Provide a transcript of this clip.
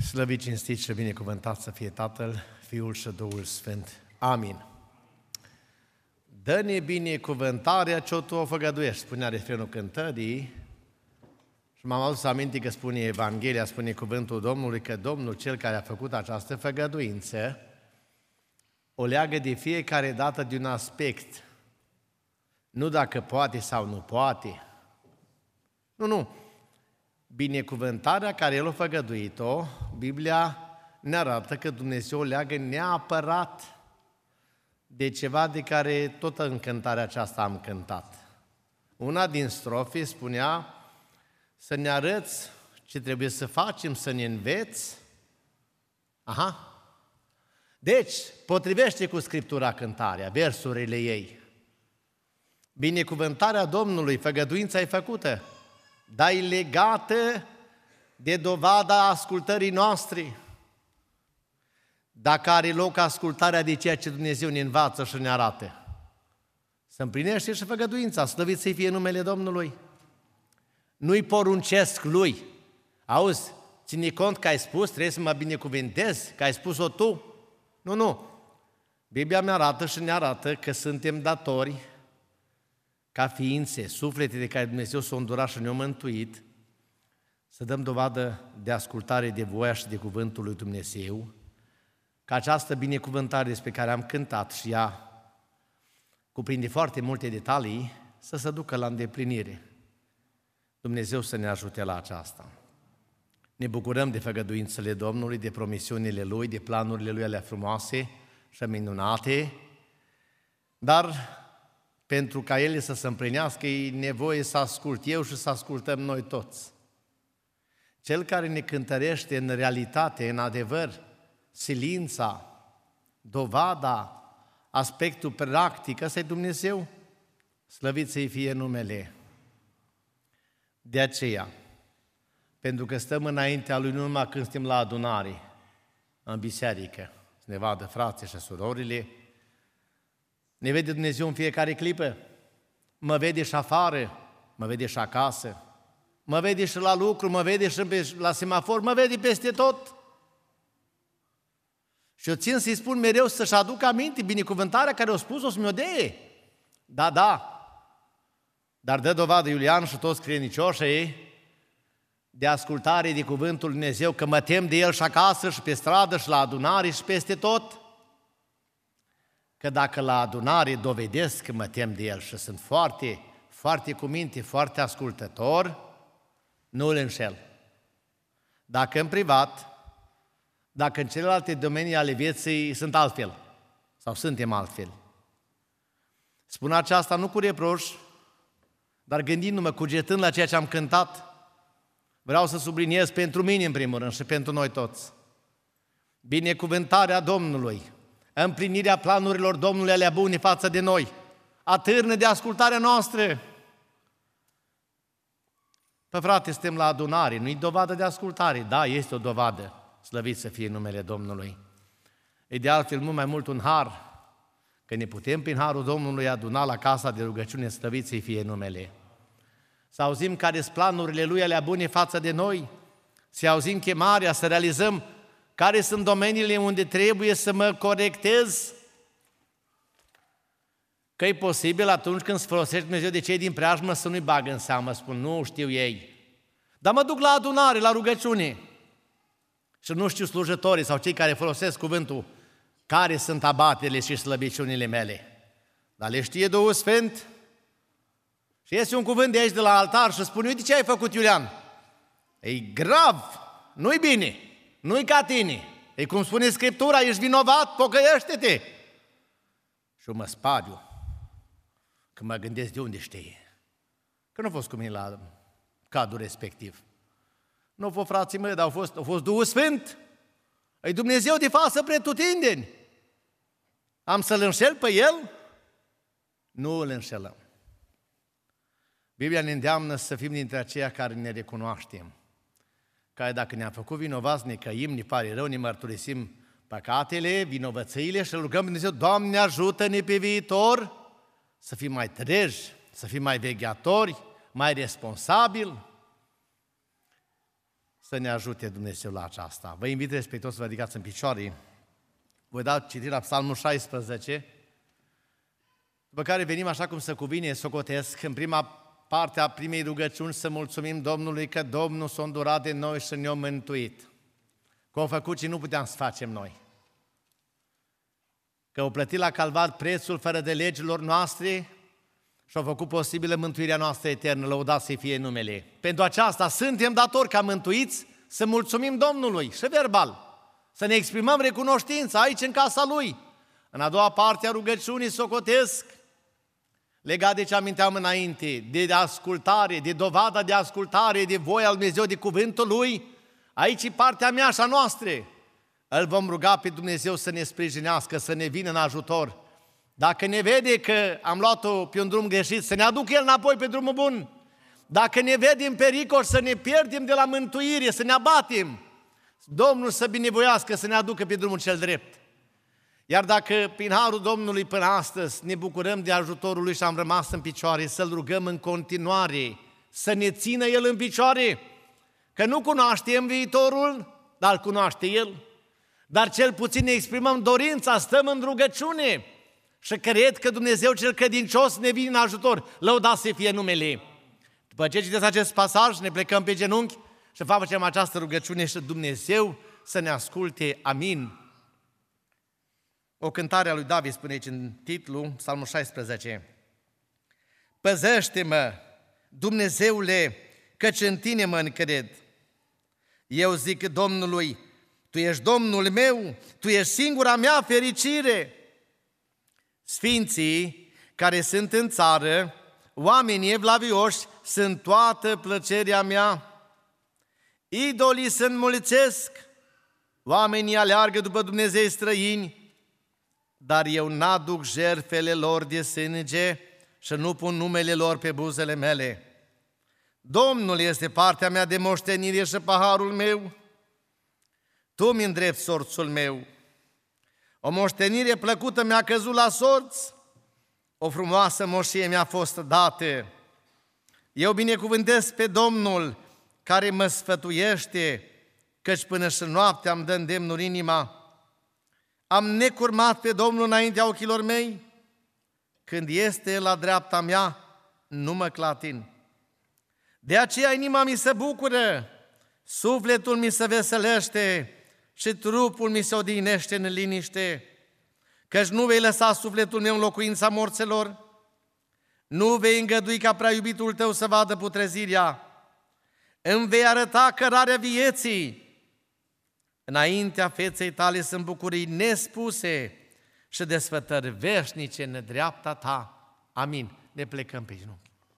Slăvit, cinstit și binecuvântat să fie Tatăl, Fiul și Duhul Sfânt. Amin. Dă-ne binecuvântarea ce tu o făgăduiești, spunea refrenul cântării, și m-am adus aminte că spune Evanghelia, spune cuvântul Domnului, că Domnul, Cel care a făcut această făgăduință, o leagă de fiecare dată de un aspect, nu dacă poate sau nu poate. Nu. Binecuvântarea care El a făgăduit-o, Biblia ne arată că Dumnezeu o leagă neapărat de ceva de care tot în cântarea aceasta am cântat. Una din strofe spunea să ne arăți ce trebuie să facem, să ne înveți. Deci, potrivește cu Scriptura cântarea, versurile ei. Binecuvântarea Domnului, făgăduința e făcută, dar e legată de dovada ascultării noastre. Dacă are loc ascultarea de ceea ce Dumnezeu ne învață și ne arată, să împlinește și făgăduința, slăvit să-i fie numele Domnului. Nu-i poruncesc lui. Auzi, ține cont că ai spus, trebuie să mă binecuvântezi, că ai spus-o tu. Nu. Biblia mi arată și ne arată că suntem datori, ca ființe, suflete de care Dumnezeu s-a îndurat și ne-a mântuit, să dăm dovadă de ascultare de voia și de cuvântul lui Dumnezeu, ca această binecuvântare despre care am cântat și ea cuprinde foarte multe detalii, să se ducă la îndeplinire. Dumnezeu să ne ajute la aceasta. Ne bucurăm de făgăduințele Domnului, de promisiunile Lui, de planurile Lui alea frumoase și minunate, dar pentru ca ele să se împlinească, e nevoie să ascult eu și să ascultăm noi toți. Cel care ne cântărește în realitate, în adevăr, silința, dovada, aspectul practic, ăsta e Dumnezeu, slăvit să-i fie numele. De aceea, pentru că stăm înaintea Lui nu numai când suntem la adunare, în biserică, să ne vadă frații și surorile, ne vede Dumnezeu în fiecare clipă, mă vede și afară, mă vede și acasă, mă vede și la lucru, mă vede și la semafor, mă vede peste tot. Și eu țin să-i spun mereu să-și aducă aminte binecuvântarea care o spus-o să mi-o dee. Da. Dar dă dovadă Iulian și toți credincioșii de ascultare de cuvântul Lui Dumnezeu, că mă tem de El și acasă, și pe stradă, și la adunare, și peste tot. Că dacă la adunare dovedesc că mă tem de El și sunt foarte, foarte cu minte, foarte ascultător, nu îl înșel. Dacă în privat, dacă în celelalte domenii ale vieții sunt altfel, sau suntem altfel. Spun aceasta nu cu reproș, dar gândindu-mă, cugetând la ceea ce am cântat, vreau să subliniez pentru mine în primul rând și pentru noi toți. Binecuvântarea Domnului, împlinirea planurilor Domnului alea bune față de noi, atârnă de ascultarea noastră. Păi frate, suntem la adunare, nu-i dovadă de ascultare? Da, este o dovadă, slăvit să fie numele Domnului. E de altfel mult mai mult un har, că ne putem prin harul Domnului aduna la casa de rugăciune, slăvit să fie numele. Să auzim care-s planurile Lui alea bune față de noi, să auzim chemarea, să realizăm care sunt domeniile unde trebuie să mă corectez, că e posibil atunci când se folosește Dumnezeu de cei din preajmă să nu-i bagă în seamă, spun, nu știu ei. Dar mă duc la adunare, la rugăciune și nu știu slujătorii sau cei care folosesc cuvântul, care sunt abatele și slăbiciunile mele. Dar le știe Duhul Sfânt și iese un cuvânt de aici de la altar și spune, uite ce ai făcut, Iulian. E grav, nu-i bine, nu-i ca tine. E cum spune Scriptura, ești vinovat, pocăiește-te. Și eu mă spariu, că mă gândesc de unde știe. Că nu a fost cu mine la cadrul respectiv. Nu au fost frații mei, dar a fost Duhul Sfânt. E Dumnezeu de față pretutindeni. Am să-L înșel pe El? Nu îl înșelăm. Biblia ne îndeamnă să fim dintre aceia care ne recunoaștem. Care dacă ne-am făcut vinovați, ne căim, ne pare rău, ne mărturisim păcatele, vinovățiile și rugăm Dumnezeu, Doamne, ajută-ne pe viitor să fim mai treji, să fim mai vegheatori, mai responsabili, să ne ajute Dumnezeu la aceasta. Vă invit respectuos să vă ridicați în picioare. Voi da citirea Psalmul 16, după care venim așa cum se cuvine, socotesc, în prima parte a primei rugăciuni să mulțumim Domnului că Domnul s-a îndurat de noi și ne-a mântuit. Că au făcut ce nu puteam să facem noi. Că au plătit la calvar prețul fără de legilor noastre și au făcut posibilă mântuirea noastră eternă, lăudat să fie numele. Pentru aceasta suntem datori ca mântuiți să mulțumim Domnului și verbal, să ne exprimăm recunoștința aici în casa Lui. În a doua parte a rugăciunii socotesc, legat de ce aminteam înainte, de ascultare, de dovada de ascultare, de voia lui Dumnezeu, de cuvântul Lui, aici e partea mea și a noastră. Îl vom ruga pe Dumnezeu să ne sprijinească, să ne vină în ajutor. Dacă ne vede că am luat-o pe un drum greșit, să ne aducă El înapoi pe drumul bun. Dacă ne vede în pericol, să ne pierdem de la mântuire, să ne abatem. Domnul să binevoiască să ne aducă pe drumul cel drept. Iar dacă prin harul Domnului până astăzi ne bucurăm de ajutorul Lui și am rămas în picioare, să-L rugăm în continuare, să ne țină El în picioare, că nu cunoaștem viitorul, dar îl cunoaște El. Dar cel puțin ne exprimăm dorința, stăm în rugăciune și cred că Dumnezeu cel credincios ne vine în ajutor. Lăudat să fie numele. După ce citesc acest pasaj, ne plecăm pe genunchi și facem această rugăciune și Dumnezeu să ne asculte. Amin. O cântare a lui David spune aici în titlu, Psalmul 16. Păzește-mă, Dumnezeule, căci în Tine mă încred. Eu zic Domnului, Tu ești Domnul meu, Tu ești singura mea fericire. Sfinții care sunt în țară, oamenii evlavioși, sunt toată plăcerea mea. Idolii se înmulțesc, oamenii aleargă după Dumnezei străini, dar eu n-aduc jertfele lor de sânge și nu pun numele lor pe buzele mele. Domnul este partea mea de moștenire și paharul meu. Tu mi îndrepți sorțul meu. O moștenire plăcută mi-a căzut la sorți, o frumoasă moșie mi-a fost dată. Eu binecuvântez pe Domnul care mă sfătuiește, căci până și noaptea îmi dă îndemnul inima. Am necurmat pe Domnul înaintea ochilor mei, când este la dreapta mea, nu mă clatin. De aceea inima mi se bucură, sufletul mi se veselește și trupul mi se odihnește în liniște, căci nu vei lăsa sufletul meu în locuința morților, nu vei îngădui ca prea iubitul tău să vadă putrezirea, îmi vei arăta cărarea vieții. Înaintea feței tale sunt bucurii nespuse și desfătări veșnice în dreapta ta. Amin. Ne plecăm pe genunchi.